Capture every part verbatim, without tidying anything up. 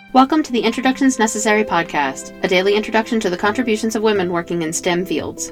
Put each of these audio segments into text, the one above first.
Welcome to the Introductions Necessary podcast, a daily introduction to the contributions of women working in STEM fields.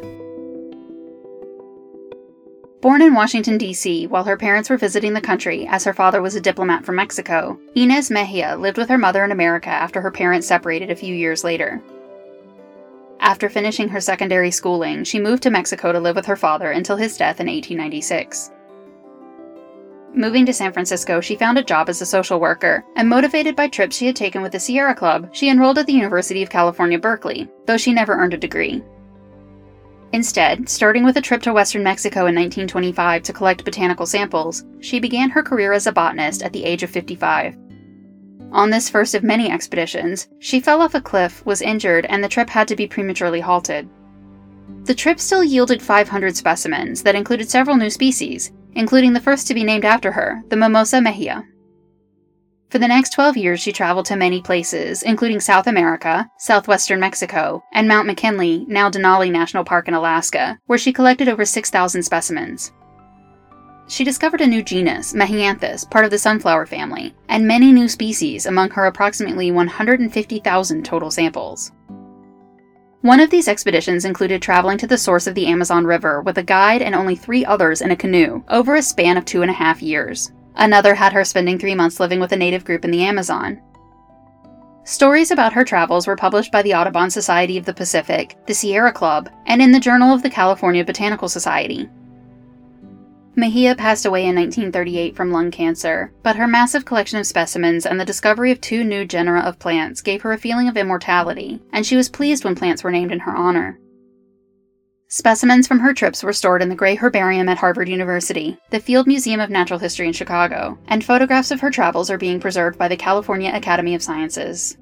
Born in Washington, D C, while her parents were visiting the country as her father was a diplomat from Mexico, Inez Mejia lived with her mother in America after her parents separated a few years later. After finishing her secondary schooling, she moved to Mexico to live with her father until his death in eighteen ninety-six. Moving to San Francisco, she found a job as a social worker, and motivated by trips she had taken with the Sierra Club, she enrolled at the University of California, Berkeley, though she never earned a degree. Instead, starting with a trip to western Mexico in nineteen twenty-five to collect botanical samples, she began her career as a botanist at the age of fifty-five. On this first of many expeditions, she fell off a cliff, was injured, and the trip had to be prematurely halted. The trip still yielded five hundred specimens that included several new species, including the first to be named after her, the Mimosa Mejia. For the next twelve years, she traveled to many places, including South America, southwestern Mexico, and Mount McKinley, now Denali National Park in Alaska, where she collected over six thousand specimens. She discovered a new genus, Mehianthus, part of the sunflower family, and many new species among her approximately one hundred fifty thousand total samples. One of these expeditions included traveling to the source of the Amazon River with a guide and only three others in a canoe over a span of two and a half years. Another had her spending three months living with a native group in the Amazon. Stories about her travels were published by the Audubon Society of the Pacific, the Sierra Club, and in the Journal of the California Botanical Society. Mejia passed away in nineteen thirty-eight from lung cancer, but her massive collection of specimens and the discovery of two new genera of plants gave her a feeling of immortality, and she was pleased when plants were named in her honor. Specimens from her trips were stored in the Gray Herbarium at Harvard University, the Field Museum of Natural History in Chicago, and photographs of her travels are being preserved by the California Academy of Sciences.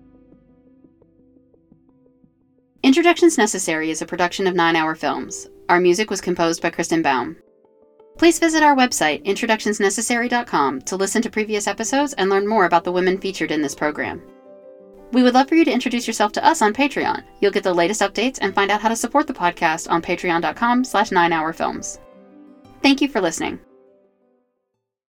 Introductions Necessary is a production of Nine Hour Films. Our music was composed by Kristen Baum. Please visit our website, introductions necessary dot com, to listen to previous episodes and learn more about the women featured in this program. We would love for you to introduce yourself to us on Patreon. You'll get the latest updates and find out how to support the podcast on patreon dot com slash nine hour films. Thank you for listening.